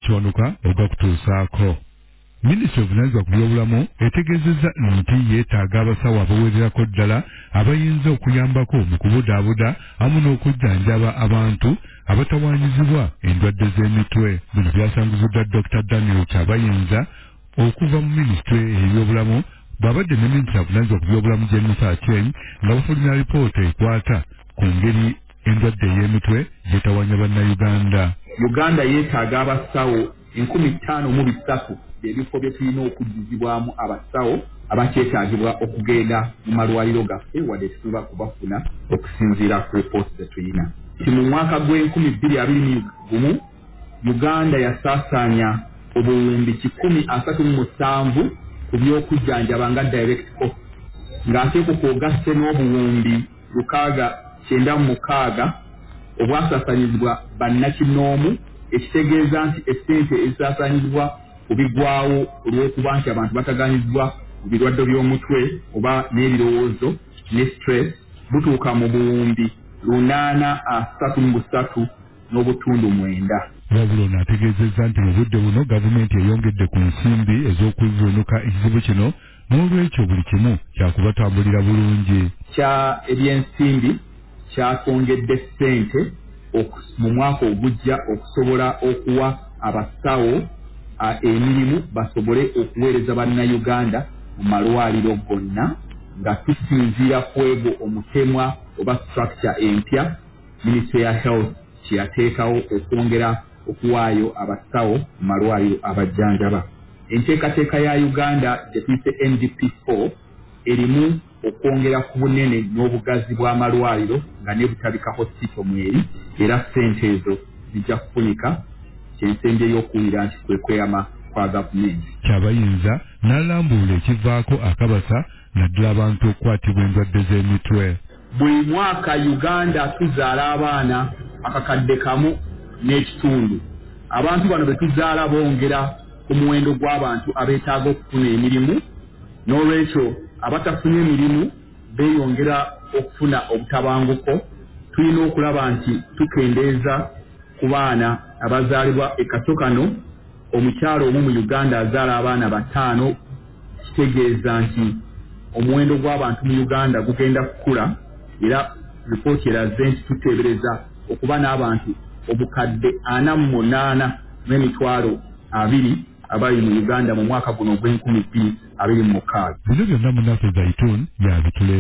n'okutonuka ogwakutuusaako. Minisitule obuvunaanyizibwa ku byobulamu etegeezezza nti yeetaaga abasawo abawererako ddala abayinza okuyambako mu kubudaabuda awamu n'okujjanjaba abantu abatawaanyizibwa endwadde z'emitwe. Bino byasanguziddwa Dr. Daniel Kyabayinza okuva mu minisitule ey'ebyobulamu bw'abadde ne minisitule avunaanyizibwa ku byobulamu Jennifer Aceng nga bafulumya alipoota ekwata ku ngeri endwadde y'emitwe gyetawaanya bannayuganda. Uganda yeetaaga abasawo 53,000 ebifo bye tulina okujjuzibwamu abasawo abakyetaagibwa okugenda mu malwaliro gaffe wadde tusobola kubafuna okusinziira ku lipooti ze tulina. Mu mwaka gw'2021 Uganda yasaasaanya obuwumbi 137 ku by'okujjanjaba nga direct cost ng'ateeko kwogasse n'obuwumbi 696 obwasaasanyizibwa bannakinoomu, ekitegeeza nti essente ezisaasaanyizibwa kubigwawo olw'okuba nti abantu bataganyizibwa mu birwadde by'omutwe oba n'ebirowoozo ne stress butuuka mu buwumbi 833.9. Wabula ono ategeezezza nti mu budde buno gavumenti eyongedde ku nsimbi ez'okuvvuunuka ekizibu kino n'olwekyo buli kimu kyakubatambulira bulungi. Kya ebyensimbi kyatwongedde ssente mu mwaka ogujja okusobola okuwa abasawo emirimu basobole okuweereza bannayuganda mu malwaliro gonna nga tusinziira ku egwo omutemwa oba structure empya Ministry ya Health kyeyateekawo okwongera okuwaayo abasawo mu malwaliro abajjanjaba. Enteekateeka ya Uganda gye tuyise NDP4 erimu okwongera ku bunene n'obugazi bw'amalwaliro nga ne butabika hospital mweri era ssente ezo zijja kufunika kyensembye y'okuwulira nti kwe kweyama kwa gavumenti. Kyabayinza n'alambuula ekivaako akabasa naddala abantu okukwatibwa endwadde z'emitwe. Buli mwaka Uganda tuzaala abaana akakadde kamu n'ekitundu. Abantu bano be tuzaala bongera ku muwendo gw'abantu abeetaaga okufuna emirimu, n'olwekyo abatafunye emirimu beeyongera okufuna obutabanguko. Tulina okulaba nti tukendeeza ku baana abazaalibwa ekaso kano. Omukyalo omu mu Uganda azaala abaana 5, kitegeeza nti omuwendo gw'abantu mu Uganda gugenda kukula era ripooti eraze nti tuteebereza okuba n'abantu obukadde 48,200 abali mu Uganda mu mwaka guno ogw'2026. Bino byonna Munaku Zaitun y'abituleeta.